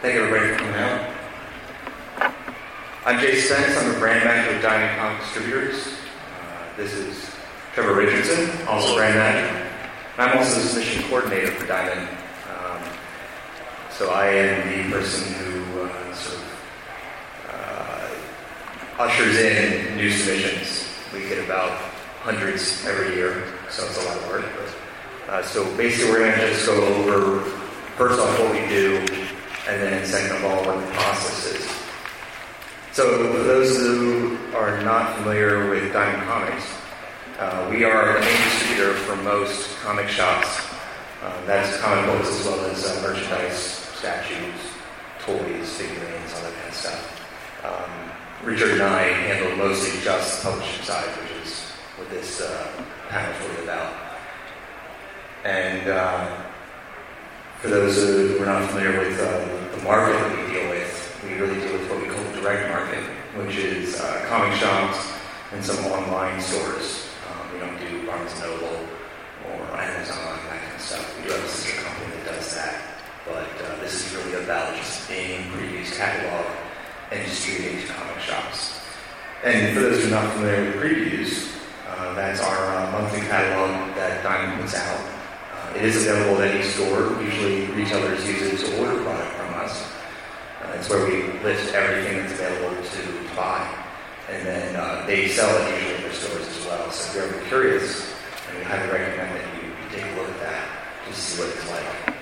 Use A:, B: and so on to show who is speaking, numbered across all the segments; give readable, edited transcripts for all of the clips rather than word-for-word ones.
A: Thank you everybody for coming out. I'm Jay Spence. I'm the brand manager of Diamond Comic Distributors. This is Trevor Richardson, also brand manager. I'm also the submission coordinator for Diamond. So I am the person who ushers in new submissions. We get about hundreds every year, so it's a lot of work. So basically we're going to just go over, first off, what we do, and then second of all, what the process is. So for those who are not familiar with Diamond Comics, we are the main distributor for most comic shops. That's comic books as well as merchandise, statues, toys, figurines, all that kind of stuff. Richard and I handle mostly just the publishing side, which is what this panel is really about. And for those who are not familiar with the market that we deal with, we really deal with what we call the direct market, which is comic shops and some online stores. We don't do Barnes & Noble or Amazon, that kind of stuff. We do have a sister company that does that. But this is really about just being previews catalog and distributing to comic shops. And for those who are not familiar with previews, that's our monthly catalog that Diamond puts out. It is available at any store. Usually retailers use it to order product from us. It's where we list everything that's available to buy. And then they sell it usually at their stores as well. So if you're ever curious, I would highly recommend that you take a look at that to see what it's like.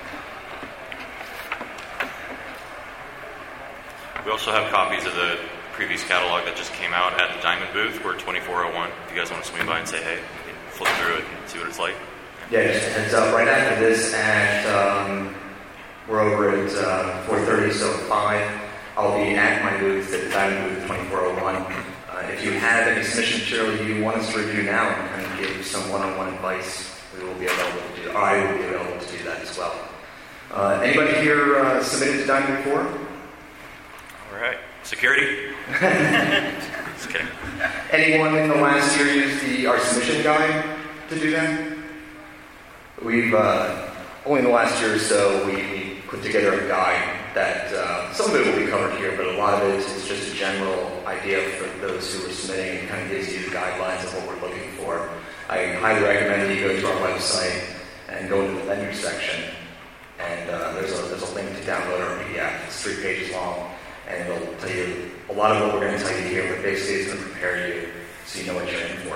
B: We also have copies of the previous catalog that just came out at the Diamond booth. We're 2401. If you guys want to swing by and say hey, you can flip through it and see what it's like. Yeah,
A: just a heads up. Right after this we're over at 4:30, so at 5, I'll be at my booth at the Diamond booth 2401. If you have any submission material you want us to review now and kind of give some one-on-one advice, we will be available to do. I will be available to do that as well. Anybody here submitted to Diamond before?
B: All right. Security? Just kidding.
A: Anyone in the last year used our submission guide to do that? We've only in the last year or so we put together a guide that some of it will be covered here, but a lot of it is just a general idea for those who are submitting and kind of gives you the guidelines of what we're looking for. I highly recommend that you go to our website and go into the vendor section, and there's a link to download our PDF. It's 3 pages long, and it'll tell you a lot of what we're going to tell you here, but basically it's going to prepare you so you know what you're in for.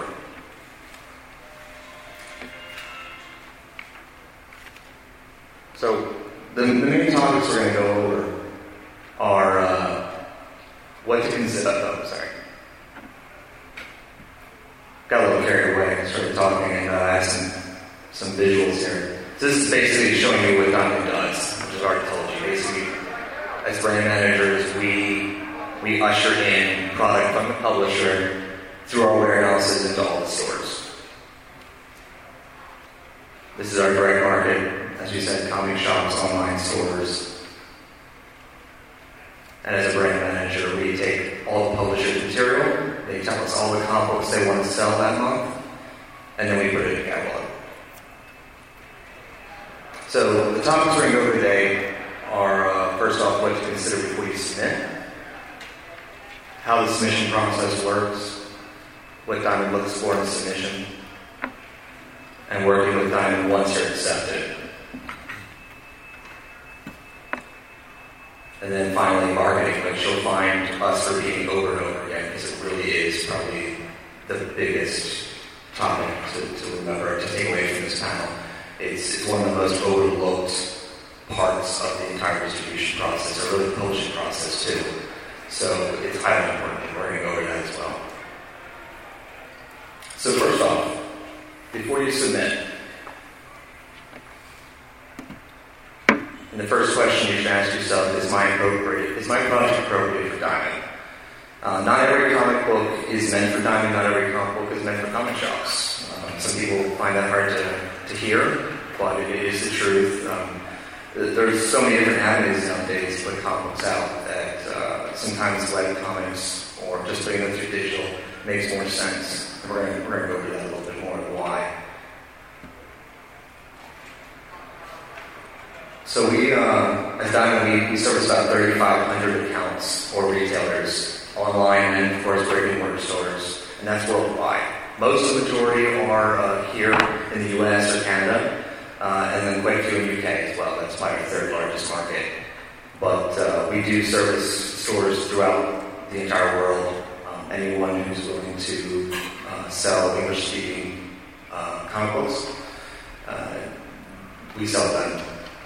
A: So the main topics we're going to go over are what to consider. Got a little carried away and started talking and I have some visuals here. So this is basically showing you what Diamond does, which is already told you. Basically, as brand managers, we usher in product from the publisher through our warehouses into all the stores. This is our direct market. As we said, comic shops, online stores. And as a brand manager, we take all the publisher's material, they tell us all the comic books they want to sell that month, and then we put it in the catalog. So the topics we're going to go over today are, first off, what to consider before you submit, how the submission process works, what Diamond looks for in a submission, and working with Diamond once you're accepted. And then finally, marketing, which you'll find us repeating over and over again, because it really is probably the biggest topic to remember, to take away from this panel. It's one of the most overlooked parts of the entire distribution process, or really the publishing process too. So it's highly important. We're going to go over that as well. So first off, before you submit, and the first question you should ask yourself is my project appropriate for Diamond? Not every comic book is meant for Diamond, not every comic book is meant for comic shops. Some people find that hard to hear, but it is the truth. There's so many different avenues nowadays to put comic books out that sometimes web comics or just putting them through digital makes more sense. And we're going to go over that a little bit more and why. So we, as Diamond, we service about 3,500 accounts or retailers, online and, of course, brick-and-mortar stores, and that's worldwide. Most of the majority are here in the U.S. or Canada, and then quite a few in the U.K. as well. That's probably our third largest market. But we do service stores throughout the entire world. Anyone who's willing to sell English-speaking comic books, we sell them.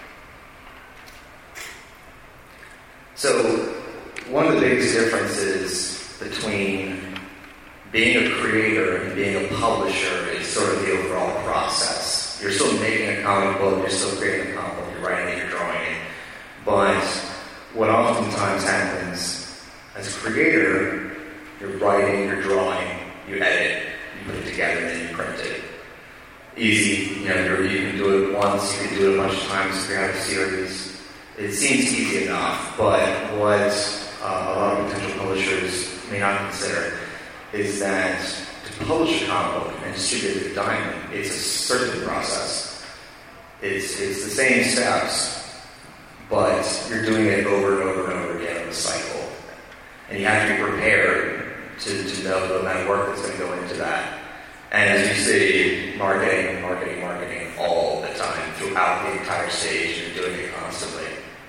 A: So one of the biggest differences between being a creator and being a publisher is sort of the overall process. You're still making a comic book, you're still creating a comic book, you're writing it, you're drawing it. But what oftentimes happens as a creator, you're writing, you're drawing, you edit, you put it together, and then you print it. Easy, you can do it once, you can do it a bunch of times if you have a series. It seems easy enough, but what a lot of potential publishers may not consider is that to publish a comic book and distribute it to Diamond, it's a certain process. It's the same steps, but you're doing it over and over and over again in the cycle. And you have to be prepared to know the amount of work that's going to go into that. And as you see, marketing all the time, throughout the entire stage, you're doing it constantly.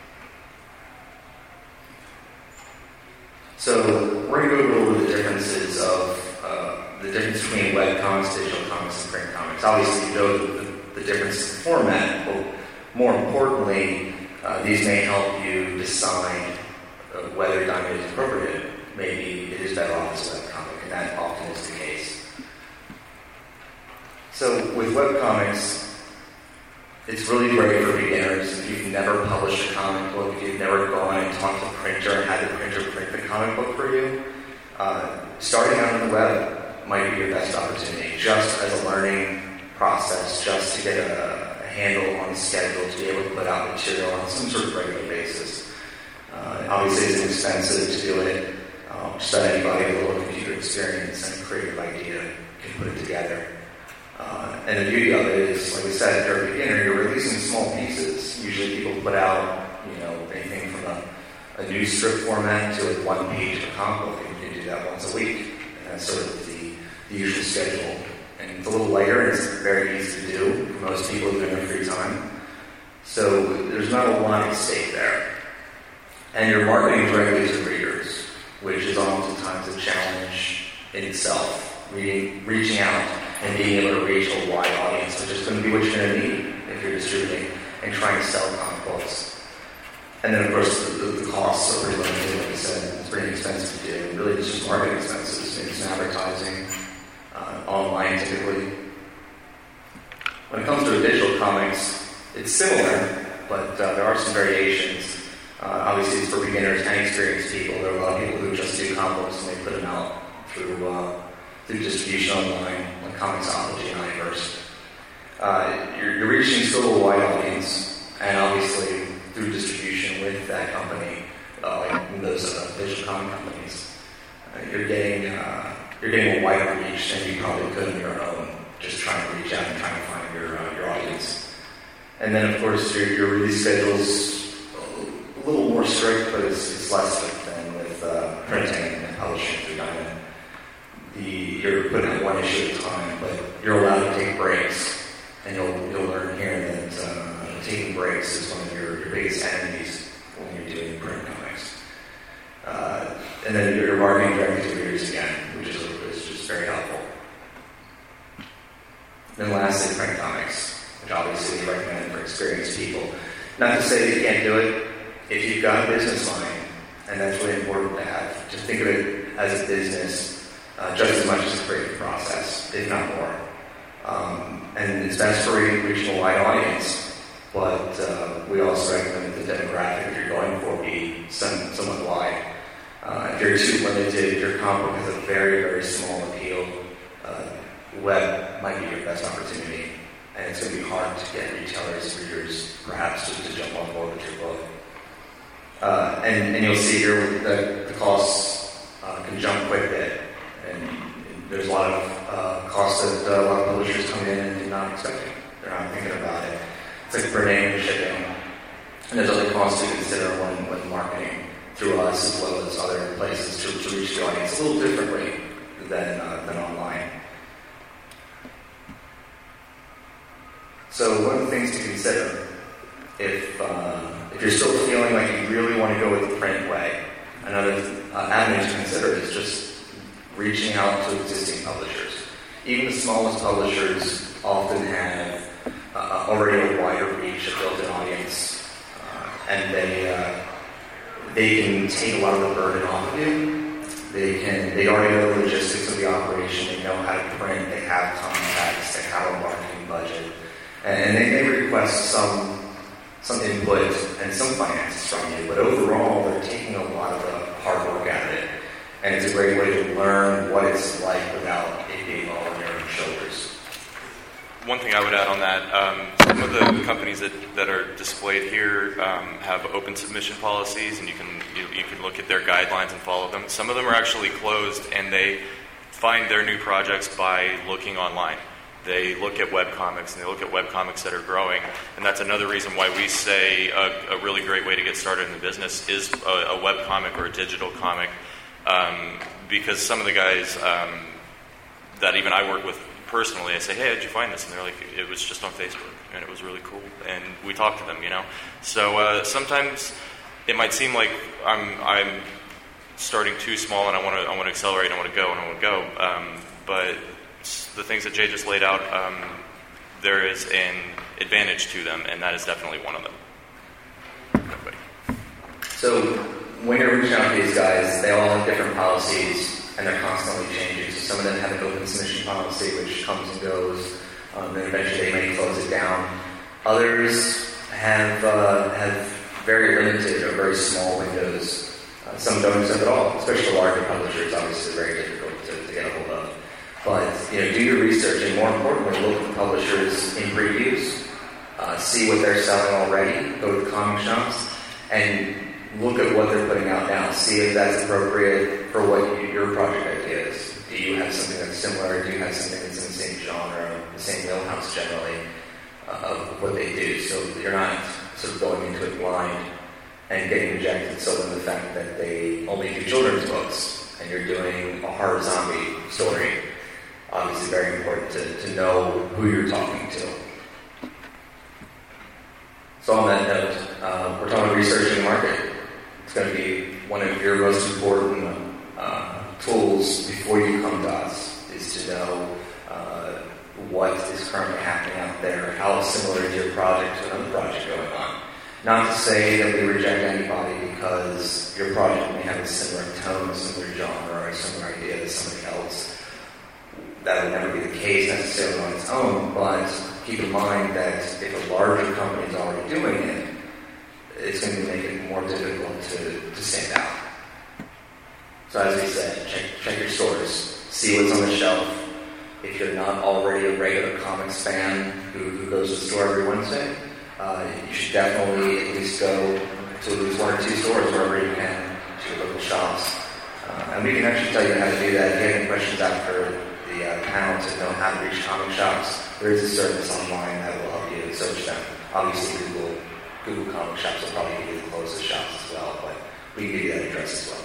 A: So we're going to go over a little bit of the differences of the difference between web comics, digital comics, and print comics. Obviously, you know the difference in format, but more importantly, these may help you decide whether Diamond is appropriate. Maybe it is better off as a web comic, and that often is the case. So with web comics, it's really great for beginners. If you've never published a comic book, if you've never gone and talked to a printer and had the printer print the comic book for you, starting out on the web might be your best opportunity, just as a learning process, just to get a handle on the schedule, to be able to put out material on some sort of regular basis. Obviously, it's inexpensive to do it. Just about anybody with a little computer experience and a creative idea can put it together. And the beauty of it is, like we said, if you're a beginner, you're releasing small pieces. Usually people put out, anything from a news strip format to a one-page of a comic book, and you can do that once a week. And that's sort of the usual schedule. And it's a little lighter, and it's very easy to do for most people who have their free time. So there's not a lot at stake there. And you're marketing directly to readers, which is oftentimes a challenge in itself. Reaching out and being able to reach a wide audience, which is going to be what you're going to need if you're distributing and trying to sell comic books. And then, of course, the costs are pretty limited. Like I said, it's pretty expensive to do. Really, it's just marketing expenses, maybe some advertising, online typically. When it comes to digital comics, it's similar, but there are some variations. Obviously, it's for beginners and experienced people. There are a lot of people who just do comic books and they put them out through distribution online, like Comixology and iVerse. You're reaching still a wide audience, and obviously through distribution with that company, like those digital comic companies, you're getting a wider reach than you probably could on your own, just trying to reach out and trying to find your audience. And then, of course, your release schedule's a little more strict, but it's less strict than with printing and publishing through Diamond. You're putting out one issue at a time, but you're allowed to take breaks, and you'll learn here that taking breaks is one of your biggest enemies when you're doing print comics. And then you're marketing directly to readers again, which is just very helpful. Then lastly, print comics, which obviously we recommend for experienced people. Not to say that you can't do it if you've got a business line, and that's really important to have. Just think of it as a business. Just as much as a creative process, if not more. And it's best for reaching a wide audience, but we also recommend that the demographic you're going for be somewhat wide. If you're too limited, your comic book has a very, very small appeal, web might be your best opportunity, and it's going to be hard to get retailers, readers, perhaps, to jump on board with your book. And you'll see here that the costs can jump quite a bit. And there's a lot of costs that a lot of publishers come in and do not expect. They're not thinking about it. It's like printing and shipping. And there's other costs to consider when marketing through us as well as other places to reach the audience a little differently than online. So one of the things to consider, if you're still feeling like you really want to go with the print way, another avenue to consider is just reaching out to existing publishers. Even the smallest publishers often have already a wider reach, a built-in audience, and they can take a lot of the burden off of you. They already know the logistics of the operation. They know how to print. They have contacts. They have a marketing budget, and they may request some input and some finances from you. But overall, they're taking a lot of the hard work out of it, and it's a great way to learn what it's like without it being all on your own shoulders.
B: One thing I would add on that, some of the companies that are displayed here have open submission policies, and you can look at their guidelines and follow them. Some of them are actually closed, and they find their new projects by looking online. They look at webcomics, and they look at webcomics that are growing, and that's another reason why we say a really great way to get started in the business is a webcomic or a digital comic, because some of the guys that even I work with personally, I say, hey, how'd you find this? And they're like, it was just on Facebook, and it was really cool. And we talk to them, So sometimes it might seem like I'm starting too small, and I want to accelerate, and I want to go. But the things that Jay just laid out, there is an advantage to them, and that is definitely one of them. Nobody.
A: So when you're reaching out to these guys, they all have different policies, and they're constantly changing. So some of them have an open submission policy, which comes and goes, and eventually they may close it down. Others have very limited or very small windows. Some don't accept at all, especially the larger publishers. Obviously, they're very difficult to get a hold of. But do your research, and more importantly, look at the publishers in previews, see what they're selling already. Go to the comic shops and look at what they're putting out now. See if that's appropriate for what your project idea is. Do you have something that's similar? Do you have something that's in the same genre, the same wheelhouse generally of what they do? So you're not sort of going into it blind and getting rejected solely on the fact that they only do children's books and you're doing a horror zombie story. Obviously very important to know who you're talking to. So on that note, we're talking about researching the market. It's going to be one of your most important tools before you come to us, is to know what is currently happening out there, how similar is your project to another project going on. Not to say that we reject anybody because your project may have a similar tone, a similar genre, or a similar idea to somebody else. That would never be the case necessarily on its own, but keep in mind that if a larger company is already doing it, it's going to make it more difficult to stand out. So as we said, check your stores, see what's on the shelf. If you're not already a regular comics fan who goes to the store every Wednesday, you should definitely at least go to at least one or two stores wherever you can, to your local shops. And we can actually tell you how to do that. If you have any questions after the panel to know how to reach comic shops, there is a service online that will help you search them. Obviously, Google comic shops will probably give you the closest shops as well, but we can give you that address as well.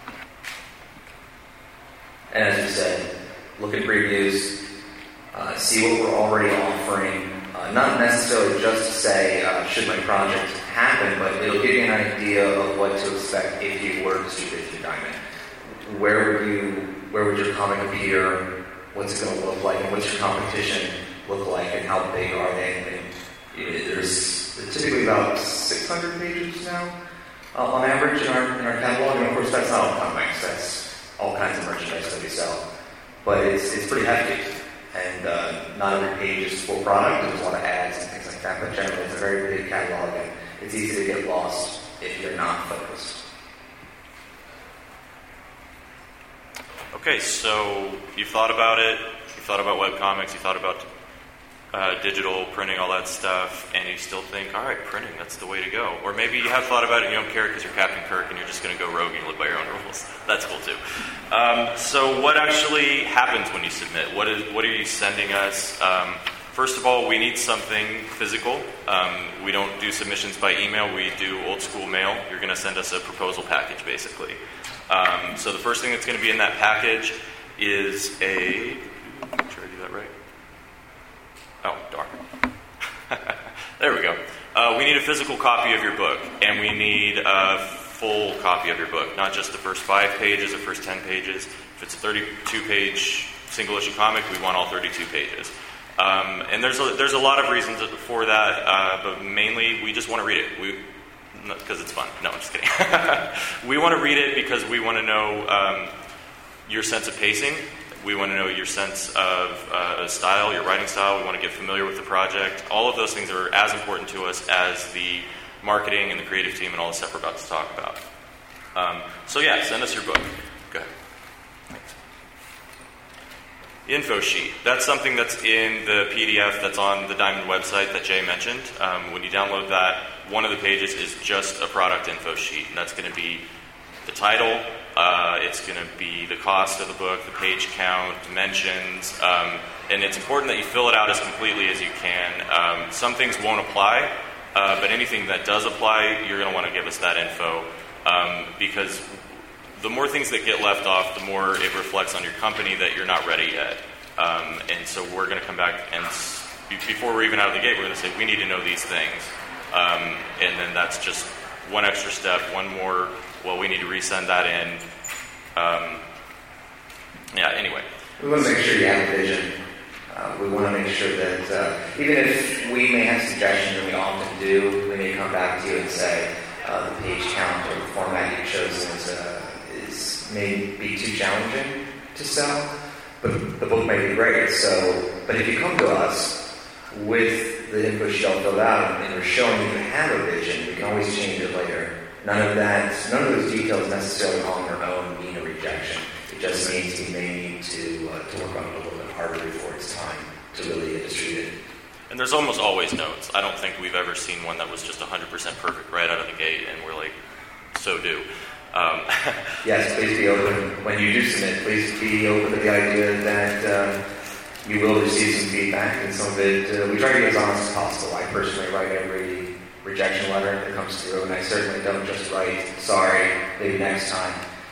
A: And as we said, look at previews, see what we're already offering. Not necessarily just to say, should my project happen, but it'll give you an idea of what to expect if you were to distribute through Diamond. Where would your comic appear? What's it going to look like? And what's your competition look like? And how big are they? There's typically about 600 pages now on average in our catalog. And of course, that's not all comics. That's all kinds of merchandise that we sell. But it's pretty hefty. And not every page is full product. There's a lot of ads and things like that. But generally, it's a very big catalog. And it's easy to get lost if you're not focused.
B: Okay, so you've thought about it. You've thought about webcomics. You thought about digital printing, all that stuff, and you still think, all right, printing, that's the way to go. Or maybe you have thought about it and you don't care because you're Captain Kirk and you're just going to go rogue and you live by your own rules. That's cool too. So what actually happens when you submit? What are you sending us? First of all, we need something physical. We don't do submissions by email. We do old school mail. You're going to send us a proposal package, basically. So the first thing that's going to be in that package is make sure I do that right. Oh, darn. There we go. We need a physical copy of your book, and we need a full copy of your book, not just the first 5 pages or first 10 pages. If it's a 32-page single-issue comic, we want all 32 pages. And there's a lot of reasons for that, but mainly we just want to read it. Because it's fun. No, I'm just kidding. We want to read it because we want to know your sense of pacing. We want to know your sense of style, your writing style. We want to get familiar with the project. All of those things are as important to us as the marketing and the creative team and all the stuff we're about to talk about. So yeah, send us your book. Go ahead. Thanks. Info sheet. That's something that's in the PDF that's on the Diamond website that Jay mentioned. When you download that, one of the pages is just a product info sheet. And that's going to be the title, it's going to be the cost of the book, the page count, dimensions, and it's important that you fill it out as completely as you can. Some things won't apply, but anything that does apply, you're going to want to give us that info, because the more things that get left off, the more it reflects on your company that you're not ready yet. And so we're going to come back and, before we're even out of the gate, we're going to say, we need to know these things. And then that's just one extra step, one more, well, we need to resend that in. Anyway.
A: We want to make sure you have a vision. We want to make sure that even if we may have suggestions, and we often do, we may come back to you and say the page count or the format you've chosen may be too challenging to sell, but the book may be great. But if you come to us with the info sheet all filled out and we're showing you have a vision, we can always change it later. None of those details necessarily on their own mean a rejection. It just means we may need to work on it a little bit harder before it's time to really get distributed.
B: And there's almost always notes. I don't think we've ever seen one that was just 100% perfect right out of the gate, and we're like, so do.
A: Yes, please be open. When you do submit, please be open to the idea that you will receive some feedback, and some of it, we try to be as honest as possible. I personally write every rejection letter that comes through, and I certainly don't just write, sorry, maybe next time.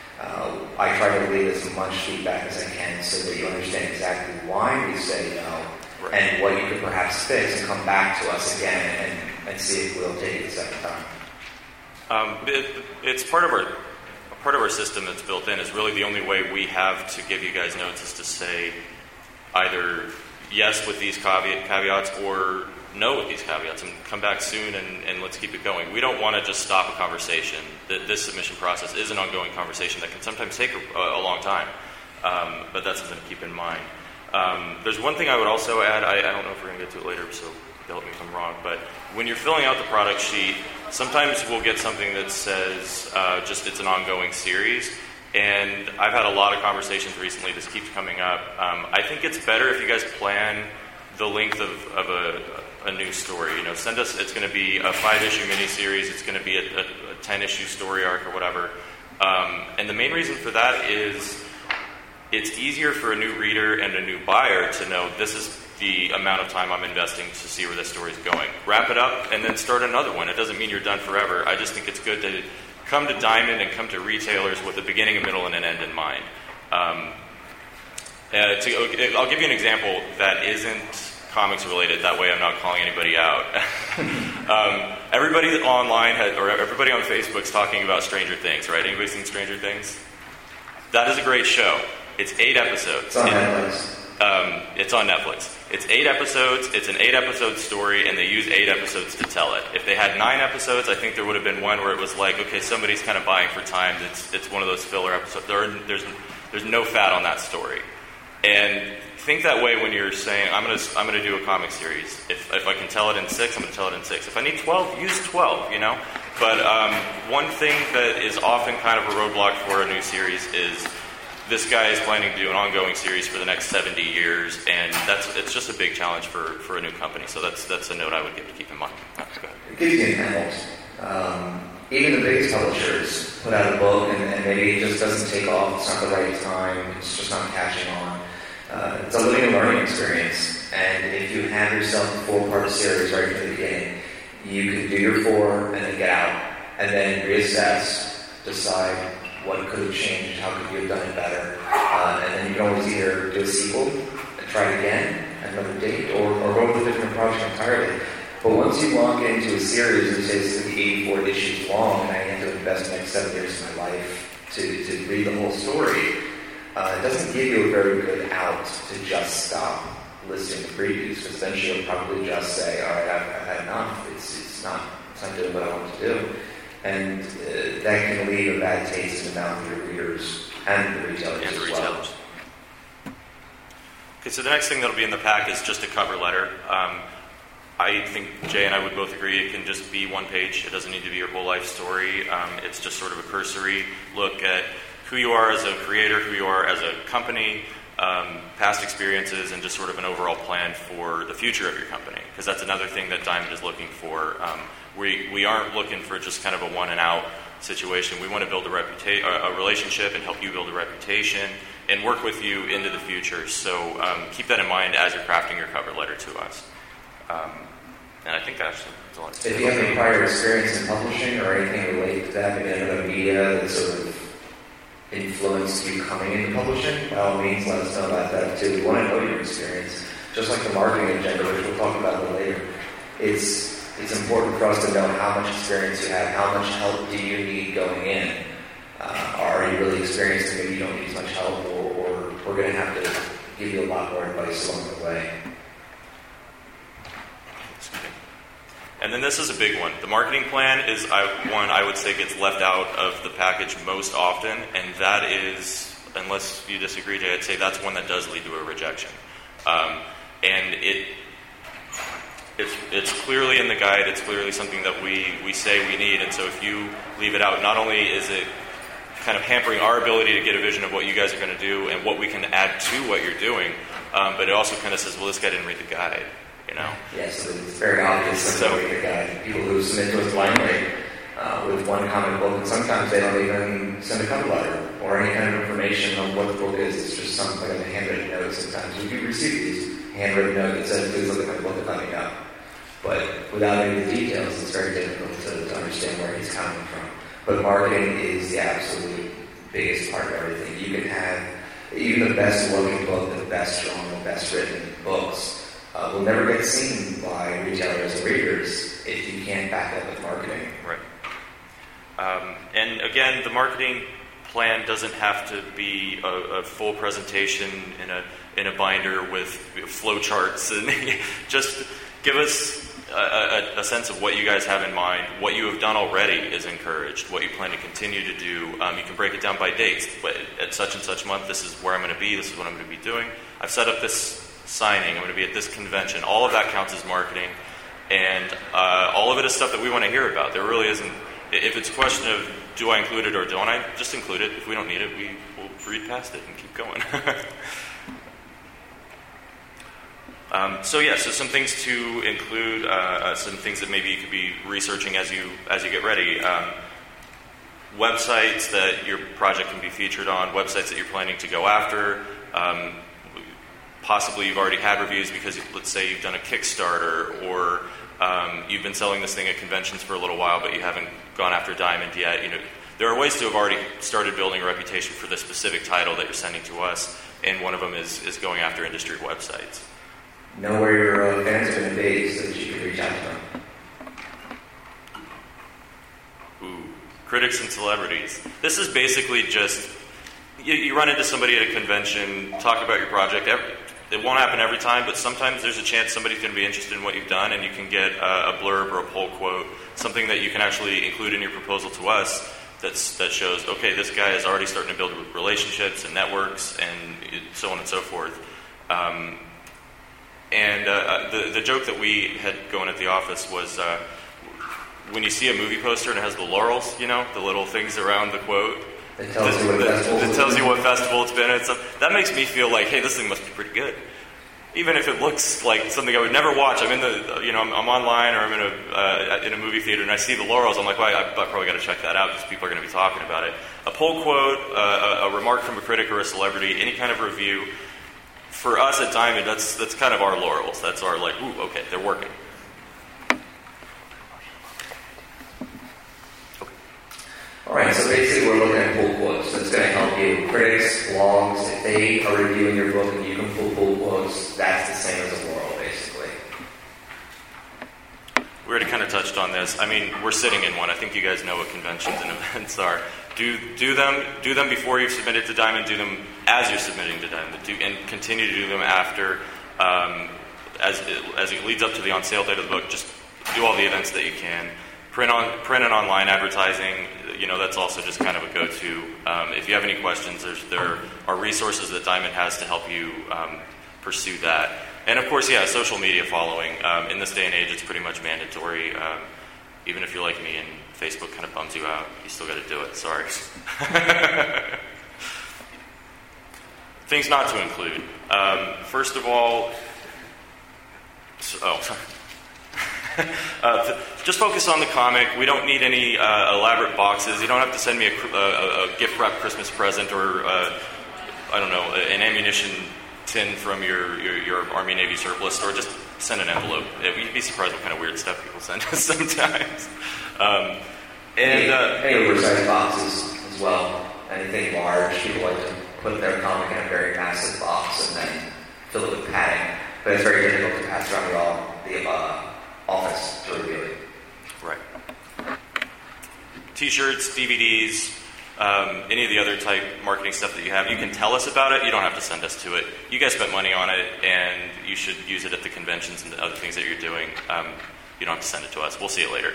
A: I try to leave as much feedback as I can so that you understand exactly why we say no, right, and what you could perhaps fix, and come back to us again and see if we'll take it the second time.
B: It's part of our system that's built in. Is really the only way we have to give you guys notes is to say either yes with these caveats or no with these caveats, and come back soon and let's keep it going. We don't want to just stop a conversation. This submission process is an ongoing conversation that can sometimes take a long time, but that's something to keep in mind. There's one thing I would also add. I don't know if we're going to get to it later, so help me if I'm wrong, but when you're filling out the product sheet, sometimes we'll get something that says just it's an ongoing series. And I've had a lot of conversations recently. This keeps coming up. I think it's better if you guys plan the length of a new story. Send us. It's going to be a 5-issue miniseries. It's going to be a 10-issue story arc or whatever. And the main reason for that is it's easier for a new reader and a new buyer to know this is the amount of time I'm investing to see where this story is going. Wrap it up and then start another one. It doesn't mean you're done forever. I just think it's good to come to Diamond and come to retailers with a beginning, a middle, and an end in mind. I'll give you an example that isn't comics related. That way I'm not calling anybody out. Everybody online or everybody on Facebook's talking about Stranger Things, right? Anybody seen Stranger Things? That is a great show. It's 8 episodes.
A: It's on Netflix.
B: It's on Netflix. It's 8 episodes. It's an 8-episode story, and they use 8 episodes to tell it. If they had 9 episodes, I think there would have been one where it was like, okay, somebody's kind of buying for time. It's one of those filler episodes. There's no fat on that story. And think that way when you're saying, I'm gonna do a comic series. If I can tell it in 6, I'm gonna tell it in 6. If I need 12, use 12. But one thing that is often kind of a roadblock for a new series is this guy is planning to do an ongoing series for the next 70 years, and it's just a big challenge for a new company. So that's a note I would give to keep in mind.
A: It gives you examples. Even the biggest publishers put out a book, and maybe it just doesn't take off. It's not the right time. It's just not catching on. It's a living and learning experience, And if you have yourself a 4-part series right from the beginning, you can do your 4 and then get out, and then reassess, decide what could have changed, how could you have done it better, and then you can always either do a sequel and try it again at another date, or go with a different project entirely. But once you lock into a series and say this is going to be 84 issues long, and I have to invest the next 7 years of my life to read the whole story, it doesn't give you a very good out to just stop listening to previews, because then she'll probably just say, all right, I've had enough. It's not doing what I want to do. And that can leave a bad taste in the mouth of your readers and the retailers as well.
B: Okay, so the next thing that'll be in the pack is just a cover letter. I think Jay and I would both agree it can just be 1 page. It doesn't need to be your whole life story. It's just sort of a cursory look at who you are as a creator, who you are as a company, past experiences, and just sort of an overall plan for the future of your company. Because that's another thing that Diamond is looking for. We aren't looking for just kind of a one and out situation. We want to build a relationship and help you build a reputation and work with you into the future. So keep that in mind as you're crafting your cover letter to us. And I think that's all.
A: If you have any prior experience in publishing or anything related to that, maybe another media that sort of influenced you coming into publishing, by all means, let us know about that too. We want to know your experience. Just like the marketing agenda, which we'll talk about a little later. It's important for us to know how much experience you have, how much help do you need going in. Are you really experienced and maybe you don't need as much help, or we're going to have to give you a lot more advice along the way.
B: And then this is a big one. The marketing plan is one I would say gets left out of the package most often, and that is, unless you disagree, Jay, I'd say that's one that does lead to a rejection. And it's clearly in the guide. It's clearly something that we say we need. And so if you leave it out, not only is it kind of hampering our ability to get a vision of what you guys are going to do and what we can add to what you're doing, but it also kind of says, well, this guy didn't read the guide. You know?
A: Yes, it's very obvious. So read the guide. People who submit to us blindly with one comic book, and sometimes they don't even send a cover letter or any kind of information on what the book is. It's just something like a handwritten note. Sometimes we do receive these handwritten note that says, please look at my book and let me know. But without any of the details, it's very difficult to understand where he's coming from. But marketing is the absolute biggest part of everything. You can have even the best looking book, the best drawn, the best written books will never get seen by retailers and readers if you can't back up with marketing.
B: Right. And again, the marketing plan doesn't have to be a full presentation in a binder with flow charts, and just give us a sense of what you guys have in mind. What you have done already is encouraged. What you plan to continue to do. You can break it down by dates. But at such and such month, this is where I'm going to be. This is what I'm going to be doing. I've set up this signing. I'm going to be at this convention. All of that counts as marketing. And all of it is stuff that we want to hear about. There really isn't. If it's a question of do I include it or don't I, just include it. If we don't need it, we'll read past it and keep going. So some things to include, some things that maybe you could be researching as you get ready. Websites that your project can be featured on, websites that you're planning to go after. Possibly you've already had reviews because, let's say, you've done a Kickstarter, or you've been selling this thing at conventions for a little while, but you haven't gone after Diamond yet. There are ways to have already started building a reputation for this specific title that you're sending to us, and one of them is going after industry websites.
A: Know where your fans are going to be so that you can reach out to them.
B: Ooh, critics and celebrities. This is basically just, you run into somebody at a convention, talk about your project. It won't happen every time, but sometimes there's a chance somebody's going to be interested in what you've done, and you can get a blurb or a poll quote, something that you can actually include in your proposal to us that shows, okay, this guy is already starting to build relationships and networks and so on and so forth. The joke that we had going at the office was when you see a movie poster and it has the laurels, the little things around the quote.
A: It tells you what festival
B: it's been at. That makes me feel like, hey, this thing must be pretty good. Even if it looks like something I would never watch. I'm I'm online or I'm in a movie theater and I see the laurels. I'm like, well, I probably got to check that out because people are going to be talking about it. A poll quote, a remark from a critic or a celebrity, any kind of review for us at Diamond, that's kind of our laurels. That's our like, ooh, okay, they're working.
A: All right, so basically we're looking at pull quotes. That's going to help you. Critics, blogs, if they are reviewing your book and you can pull quotes, that's the same as a laurel, basically.
B: We already kind of touched on this. I mean, we're sitting in one. I think you guys know what conventions and events are. Do them before you've submitted to Diamond. Do them as you're submitting to Diamond, and continue to do them after. As it leads up to the on sale date of the book, just do all the events that you can. Print and online advertising. That's also just kind of a go-to. If you have any questions, there are resources that Diamond has to help you pursue that. And of course, yeah, social media following. In this day and age, it's pretty much mandatory. Even if you're like me and Facebook kind of bums you out, you still got to do it. Sorry. Things not to include. First of all, just focus on the comic. We don't need any elaborate boxes. You don't have to send me a gift wrap Christmas present or an ammunition tin from your Army Navy surplus store. Just send an envelope. You'd be surprised what kind of weird stuff people send us sometimes.
A: Any oversized boxes as well. Anything large, people like to put their comic in a very massive box and then fill it with padding. But it's very difficult to pass around the office to review it.
B: Right. T-shirts, DVDs, any of the other type marketing stuff that you have, you can tell us about it. You don't have to send us to it. You guys spent money on it, and you should use it at the conventions and the other things that you're doing. You don't have to send it to us. We'll see it later.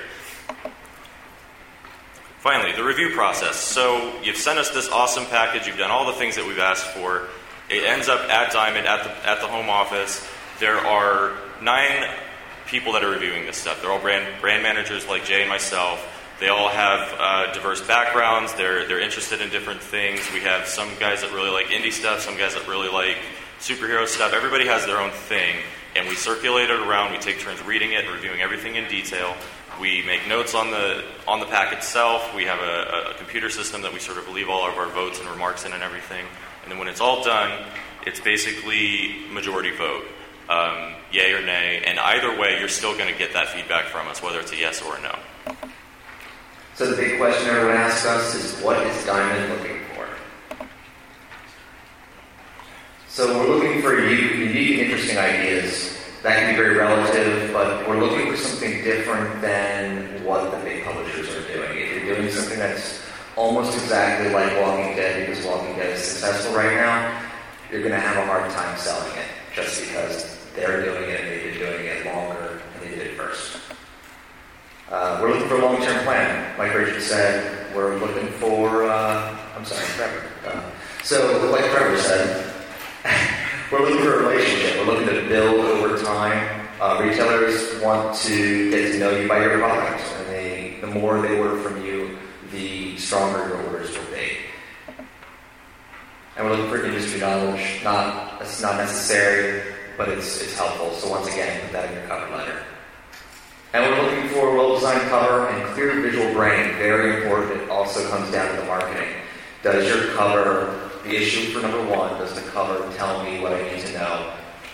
B: Finally, the review process. So you've sent us this awesome package. You've done all the things that we've asked for. It ends up at Diamond, at the home office. There are 9 people that are reviewing this stuff. They're all brand managers like Jay and myself. They all have diverse backgrounds. They're interested in different things. We have some guys that really like indie stuff, some guys that really like superhero stuff. Everybody has their own thing, and we circulate it around. We take turns reading it and reviewing everything in detail. We make notes on the pack itself. We have a computer system that we sort of leave all of our votes and remarks in and everything. And then when it's all done, it's basically majority vote. Yay or nay, and either way, you're still going to get that feedback from us, whether it's a yes or a no.
A: So the big question everyone asks us is, what is Diamond looking for? So we're looking for unique, interesting ideas. That can be very relative, but we're looking for something different than what the big publishers are doing. If you're doing something that's almost exactly like Walking Dead, because Walking Dead is successful right now, you're going to have a hard time selling it, just because they're doing it and they've been doing it longer and they did it first. We're looking for a long-term plan. Like Richard said, we're looking for, Trevor. So like Trevor said, we're looking for a relationship. We're looking to build over time. Retailers want to get to know you by your product, and the more they order from you, the stronger your orders will be. And we're looking for industry knowledge. It's not necessary, but it's helpful. So once again, put that in your cover letter. And we're looking for a well-designed cover and clear visual branding. Very important. It also comes down to the marketing. Does your cover, the issue for number 1, does the cover tell me what I need to know?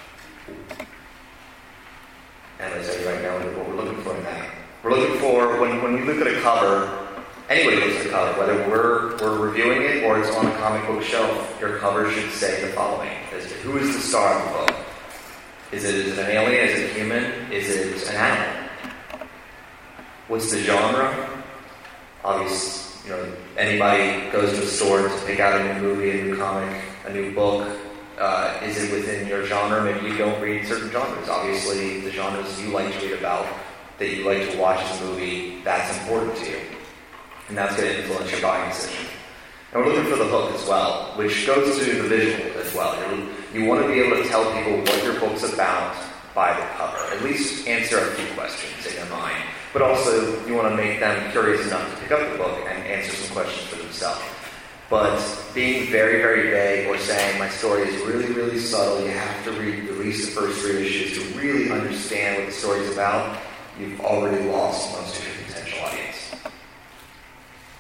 A: And as I say right now, what we're looking for in that. We're looking for, when we look at a cover, anybody looks at a cover, whether we're reviewing it or it's on a comic book shelf, your cover should say the following. Who is the star of the book? Is it an alien? Is it human? Is it an animal? What's the genre? Obviously, anybody goes to a store to pick out a new movie, a new comic, a new book. Is it within your genre? Maybe you don't read certain genres. Obviously, the genres you like to read about, that you like to watch as a movie, that's important to you. And that's going to influence your buying decision. And we're looking for the hook as well, which goes to the visual as well. You want to be able to tell people what your book's about by the cover. At least answer a few questions in their mind. But also, you want to make them curious enough to pick up the book and answer some questions for themselves. But being very, very vague or saying my story is really, really subtle, you have to read at least the first 3 issues to really understand what the story's about, you've already lost most of your potential audience.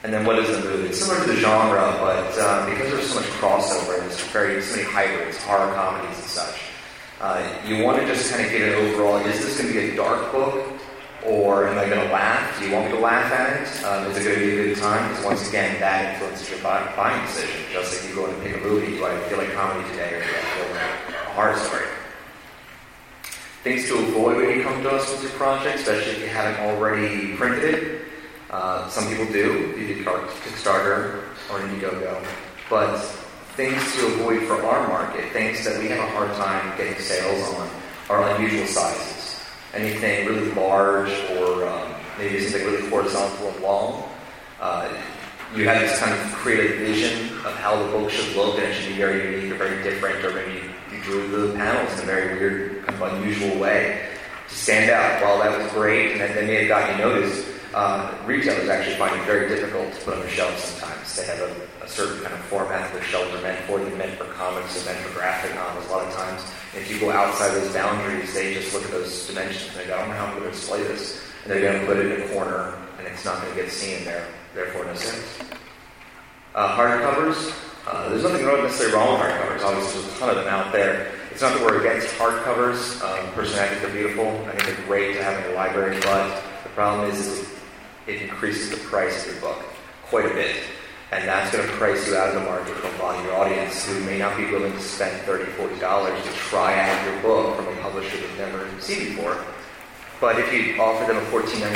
A: And then what is a movie? It's similar to the genre, but because there's so much crossover, and there's so many hybrids, horror comedies and such, you want to just kind of get an overall, is this going to be a dark book, or am I going to laugh? Do you want me to laugh at it? Is it going to be a good time? Because once again, that influences your buying decision. Just like you go and pick a movie, do I feel like comedy today, or do I feel like a horror story? Things to avoid when you come to us with your project, especially if you haven't already printed it. Some people do. You do Kickstarter or Indiegogo. But things to avoid for our market, things that we have a hard time getting sales on, are unusual sizes. Anything really large or maybe something really horizontal and long. You have this kind of creative vision of how the book should look, and it should be very unique or very different, or maybe you drew the panels in a very weird, kind of unusual way to stand out. Well, that was great, and that may have gotten you noticed. Retailers actually find it very difficult to put on their shelves sometimes. They have a certain kind of format their shelves are meant for. They're meant for comics, they're meant for graphic novels a lot of times. And if you go outside those boundaries, they just look at those dimensions and they go, I don't know how I'm going to display this. And they're going to put it in a corner, and it's not going to get seen there, therefore no sales. Hardcovers. There's nothing necessarily wrong with hardcovers. Obviously, there's a ton of them out there. It's not that we're against hardcovers. Personally, I think they're beautiful. I think they're great to have in the library, but the problem is it increases the price of your book quite a bit. And that's going to price you out of the market from a lot of your audience who may not be willing to spend $30, $40 to try out your book from a publisher they've never seen before. But if you offer them a $14.99,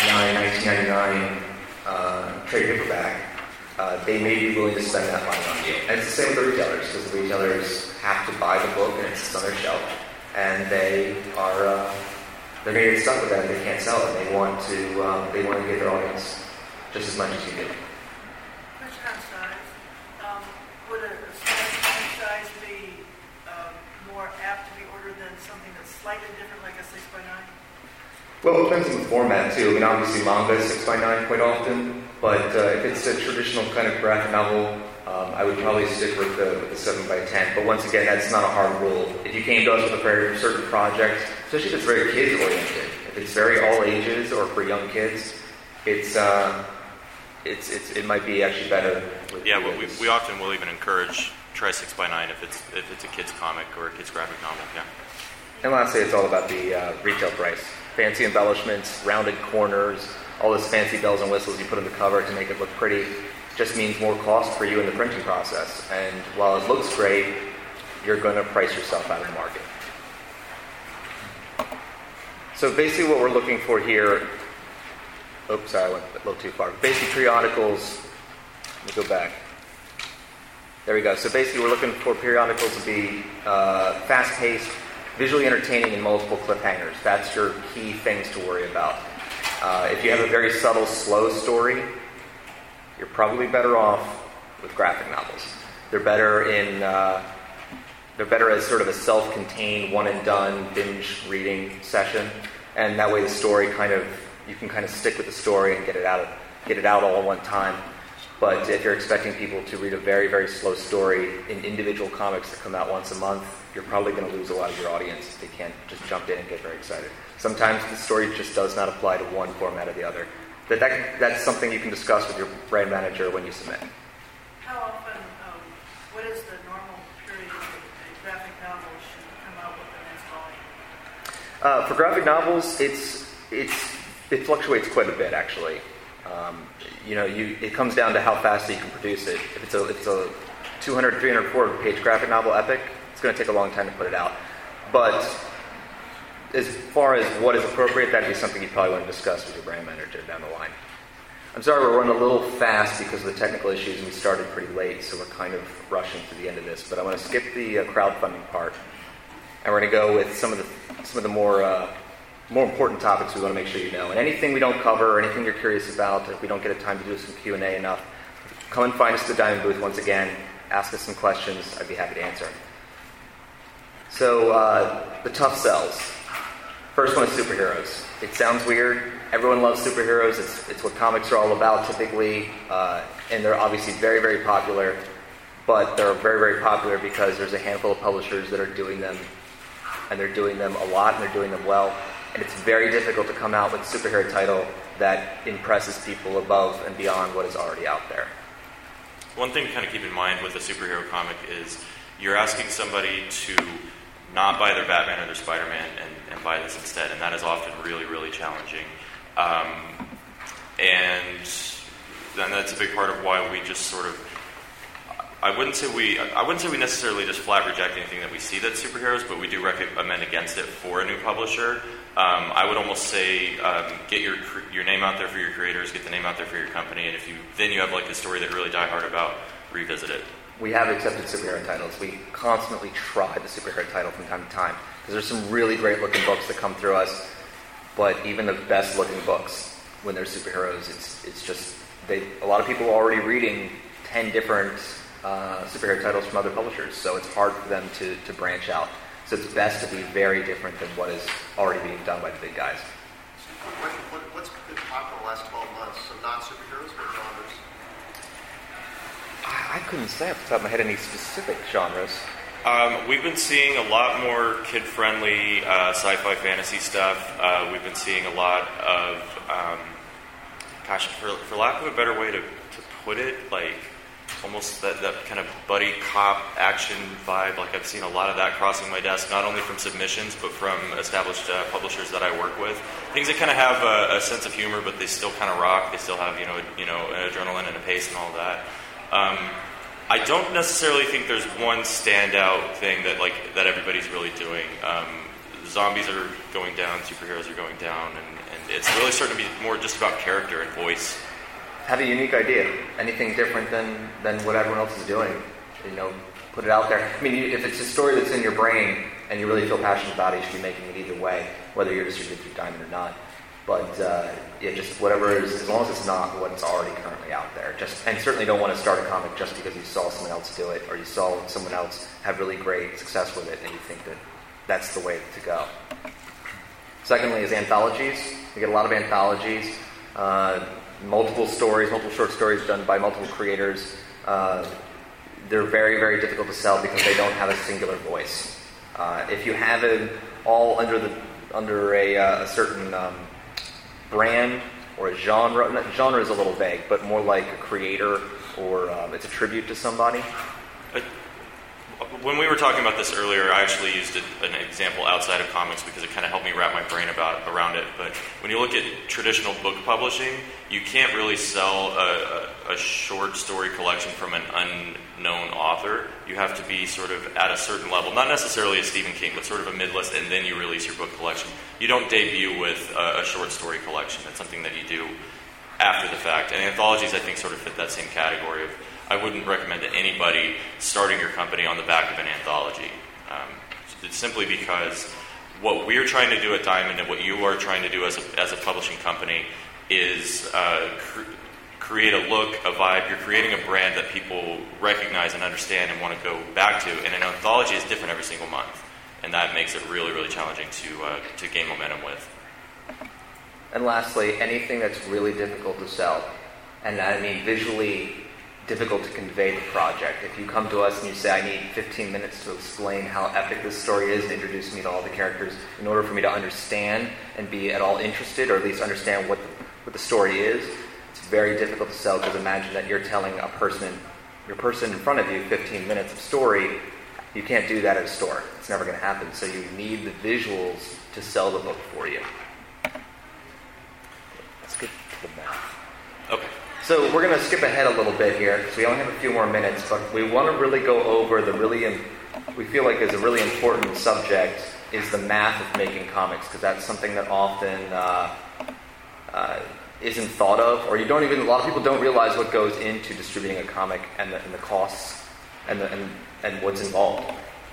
A: $19.99 trade paperback, they may be willing to spend that money on you. And it's the same with the retailers, because the retailers have to buy the book and it's on their shelf, and they're going to get stuck with that if they can't sell it. They want to get their audience just as much as you do.
C: Question on size. Would a small size be more apt to be ordered than something that's slightly different, like a 6x9?
A: Well, it depends on the format too. I mean, obviously manga is 6x9 quite often, but if it's a traditional kind of graphic novel, I would probably stick with the 7x10. But once again, that's not a hard rule. If you came to us with a very certain project, especially if it's very kids oriented, if it's very all ages or for young kids, it might be actually better.
B: Yeah, well, we often will even encourage try 6x9 if it's a kid's comic or a kid's graphic novel. Yeah.
A: And lastly, it's all about the retail price. Fancy embellishments, rounded corners, all those fancy bells and whistles you put on the cover to make it look pretty just means more cost for you in the printing process. And while it looks great, you're going to price yourself out of the market. So basically what we're looking for here, oops, sorry, I went a little too far. Basic periodicals, let me go back. There we go. So basically we're looking for periodicals to be fast-paced, visually entertaining, and multiple cliffhangers. That's your key things to worry about. If you have a very subtle, slow story, you're probably better off with graphic novels. They're better as sort of a self-contained, one-and-done binge reading session, and that way the story you can kind of stick with the story and get it out all at one time. But if you're expecting people to read a very, very slow story in individual comics that come out once a month, you're probably going to lose a lot of your audience. They can't just jump in and get very excited. Sometimes the story just does not apply to one format or the other. That's something you can discuss with your brand manager when you submit.
C: How often, what is the normal period that a graphic novel should come out with the next volume?
A: For graphic novels, it fluctuates quite a bit, actually. It comes down to how fast you can produce it. If it's a 200, 300, 400-page graphic novel epic, it's going to take a long time to put it out. But as far as what is appropriate, that'd be something you probably want to discuss with your brand manager down the line. I'm sorry we're running a little fast because of the technical issues, and we started pretty late, so we're kind of rushing to the end of this. But I want to skip the crowdfunding part, and we're going to go with some of the more important topics we want to make sure you know. And anything we don't cover or anything you're curious about, if we don't get a time to do some Q&A enough, come and find us at the Diamond booth once again. Ask us some questions. I'd be happy to answer them. So the tough sells. First one is superheroes. It sounds weird. Everyone loves superheroes. It's what comics are all about typically. And they're obviously very, very popular. But they're very, very popular because there's a handful of publishers that are doing them. And they're doing them a lot and they're doing them well. And it's very difficult to come out with a superhero title that impresses people above and beyond what is already out there.
B: One thing to kind of keep in mind with a superhero comic is you're asking somebody to not buy their Batman or their Spider-Man and buy this instead, and that is often really, really challenging. And that's a big part of why we just sort of, I wouldn't say we necessarily just flat reject anything that we see that's superheroes, but we do recommend against it for a new publisher. I would almost say get your name out there for your creators, get the name out there for your company, and if you have like a story that you really die hard about, revisit it.
A: We have accepted superhero titles. We constantly try the superhero title from time to time because there's some really great looking books that come through us, but even the best looking books, when they're superheroes, it's just a lot of people are already reading 10 different superhero titles from other publishers, so it's hard for them to branch out. So it's best to be very different than what is already being done by the big guys.
D: What's been popular the last 12 months? So not superheroes, but genres?
A: I couldn't say off the top of my head any specific genres.
B: We've been seeing a lot more kid-friendly sci-fi fantasy stuff. We've been seeing a lot of, for lack of a better way to put it, like almost that kind of buddy cop action vibe. Like I've seen a lot of that crossing my desk, not only from submissions, but from established publishers that I work with. Things that kind of have a sense of humor, but they still kind of rock. They still have, an adrenaline and a pace and all that. I don't necessarily think there's one standout thing that everybody's really doing. Zombies are going down, superheroes are going down, and it's really starting to be more just about character and voice.
A: Have a unique idea, anything different than what everyone else is doing. Put it out there. I mean, if it's a story that's in your brain and you really feel passionate about it, you should be making it either way, whether you're distributed through Diamond or not. But just whatever it is, as long as it's not what's already currently out there. And certainly don't want to start a comic just because you saw someone else do it, or you saw someone else have really great success with it, and you think that that's the way to go. Secondly is anthologies. We get a lot of anthologies. Multiple short stories done by multiple creators. They're very, very difficult to sell because they don't have a singular voice. If you have it all under a certain brand or a genre, genre is a little vague, but more like a creator or it's a tribute to somebody.
B: When we were talking about this earlier, I actually used an example outside of comics because it kind of helped me wrap my brain around it. But when you look at traditional book publishing, you can't really sell a short story collection from an unknown author. You have to be sort of at a certain level, not necessarily a Stephen King, but sort of a mid-list, and then you release your book collection. You don't debut with a short story collection. It's something that you do after the fact. And anthologies, I think, sort of fit that same category of, I wouldn't recommend to anybody starting your company on the back of an anthology. It's simply because what we're trying to do at Diamond and what you are trying to do as a publishing company is create a look, a vibe. You're creating a brand that people recognize and understand and want to go back to. And an anthology is different every single month. And that makes it really, really challenging to gain momentum with.
A: And lastly, anything that's really difficult to sell. And I mean visually difficult to convey the project. If you come to us and you say, I need 15 minutes to explain how epic this story is and introduce me to all the characters in order for me to understand and be at all interested, or at least understand what the story is, it's very difficult to sell, because imagine that you're telling your person in front of you 15 minutes of story. You can't do that at a store. It's never going to happen. So you need the visuals to sell the book for you. Let's get to the math.
B: Okay.
A: So we're going to skip ahead a little bit here because we only have a few more minutes, but we want to really go over we feel like is a really important subject is the math of making comics, because that's something that often isn't thought of, or a lot of people don't realize what goes into distributing a comic and the costs and what's involved.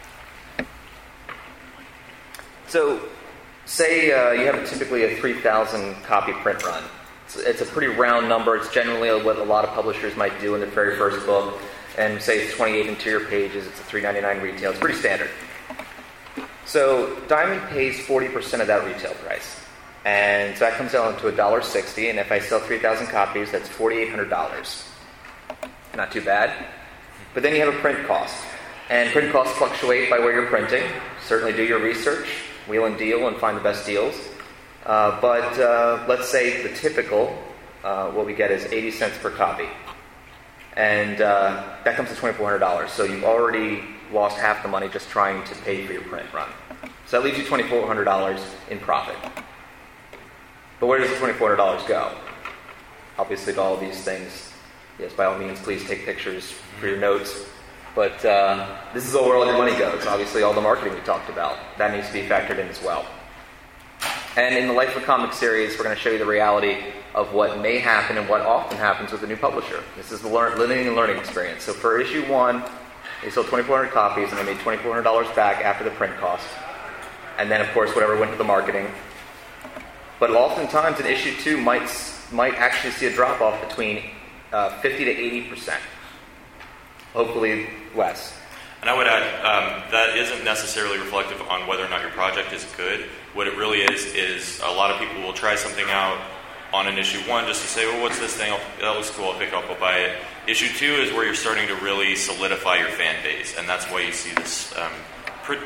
A: So say you have typically a 3,000 copy print run. It's a pretty round number. It's generally what a lot of publishers might do in their very first book. And say it's 28 interior pages, it's a $3.99 retail. It's pretty standard. So Diamond pays 40% of that retail price. And so that comes down to $1.60. And if I sell 3,000 copies, that's $4,800. Not too bad. But then you have a print cost. And print costs fluctuate by where you're printing. Certainly do your research, wheel and deal, and find the best deals. But let's say the typical, what we get is 80 cents per copy. And that comes to $2,400. So you've already lost half the money just trying to pay for your print run. So that leaves you $2,400 in profit. But where does the $2,400 go? Obviously to all of these things. Yes, by all means, please take pictures for your notes. But this is where all your money goes. Obviously, all the marketing we talked about. That needs to be factored in as well. And in the Life of a Comic series, we're going to show you the reality of what may happen and what often happens with a new publisher. This is the living and learning experience. So for issue 1, they sold 2,400 copies and they made $2,400 back after the print cost. And then, of course, whatever went to the marketing. But oftentimes in issue 2 might actually see a drop-off between 50 to 80%. Hopefully less.
B: And I would add, that isn't necessarily reflective on whether or not your project is good. What it really is a lot of people will try something out on an issue 1 just to say, well, what's this thing? That looks cool, I'll pick it up, I'll buy it. Issue 2 is where you're starting to really solidify your fan base, and that's why you see this Okay,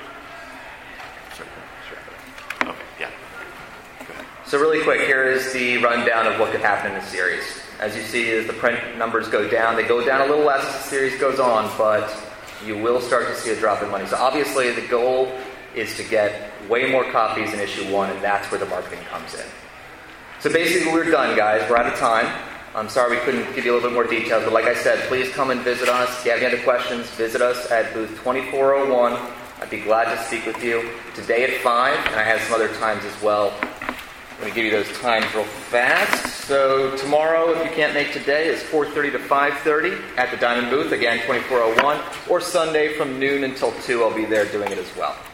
B: yeah. Go ahead.
A: So really quick, here is the rundown of what could happen in the series. As you see, as the print numbers go down, they go down a little less as the series goes on, but you will start to see a drop in money. So obviously the goal is to get way more copies in issue 1, and that's where the marketing comes in. So basically we're done, guys. We're out of time. I'm sorry we couldn't give you a little bit more details, but like I said, please come and visit us. If you have any other questions, visit us at booth 2401. I'd be glad to speak with you. Today at 5, and I have some other times as well. I'm going to give you those times real fast. So tomorrow, if you can't make today, is 4:30 to 5:30 at the Diamond booth, again, 2401. Or Sunday from noon until 2, I'll be there doing it as well.